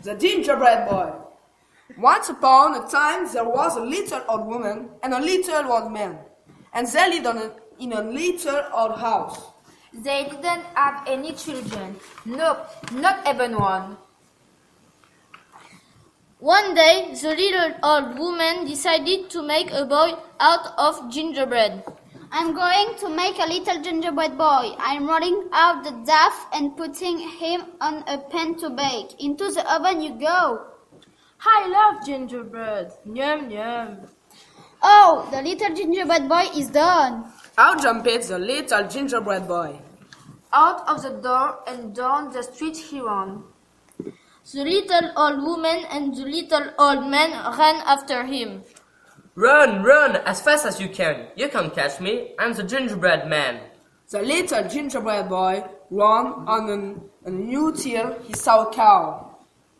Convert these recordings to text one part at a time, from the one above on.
The Gingerbread Boy. Once upon a time there was a little old woman and a little old man, and they lived in a little old house. They didn't have any children. Nope, not even one. One day, the little old woman decided to make a boy out of gingerbread. I'm going to make a little gingerbread boy. I'm rolling out the dough and putting him on a pan to bake. Into the oven you go. I love gingerbread. Yum, yum. Oh, the little gingerbread boy is done. Out jumped the little gingerbread boy. Out of the door and down the street he ran. The little old woman and the little old man ran after him. Run, run, as fast as you can. You can't catch me. I'm the gingerbread man. The little gingerbread boy ran on until he saw a cow.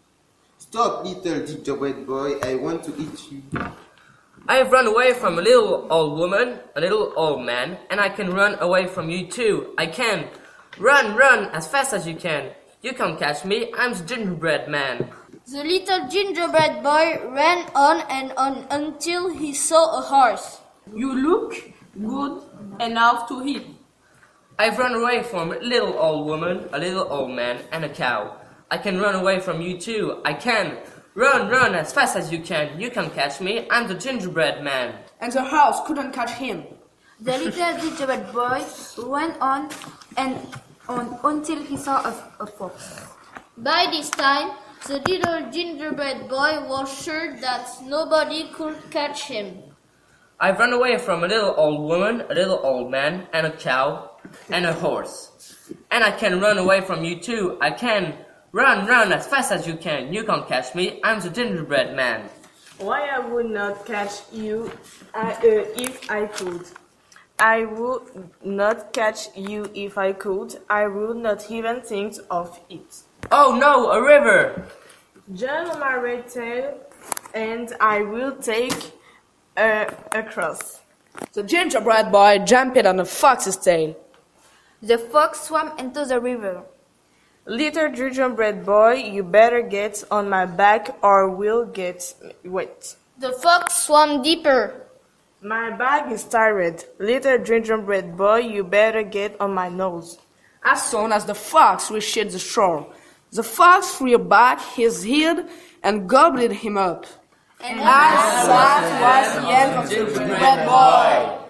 Stop, little gingerbread boy, I want to eat you. I've run away from a little old woman, a little old man, and I can run away from you too. I can. Run, run, as fast as you can. You can't catch me. I'm the gingerbread man. The little gingerbread boy ran on and on until he saw a horse. You look good enough to eat. I've run away from a little old woman, a little old man, and a cow. I can run away from you too. I can. Run, run, as fast as you can. You can't catch me. I'm the gingerbread man. And the horse couldn't catch him. The little gingerbread boy went on and on until he saw a fox. By this time, the little gingerbread boy was sure that nobody could catch him. I've run away from a little old woman, a little old man, and a cow, and a horse. And I can run away from you too. I can. Run, run, as fast as you can. You can't catch me. I'm the gingerbread man. Why I would not catch you if I could? I would not catch you if I could. I would not even think of it. Oh no, a river! Jump on my red tail, and I will take across. The gingerbread boy jumped on the fox's tail. The fox swam into the river. Little gingerbread boy, you better get on my back or we'll get wet. The fox swam deeper. My back is tired. Little gingerbread boy, you better get on my nose. As soon as the fox reached the shore, the fox threw back his head and gobbled him up. And that was the end of the gingerbread boy.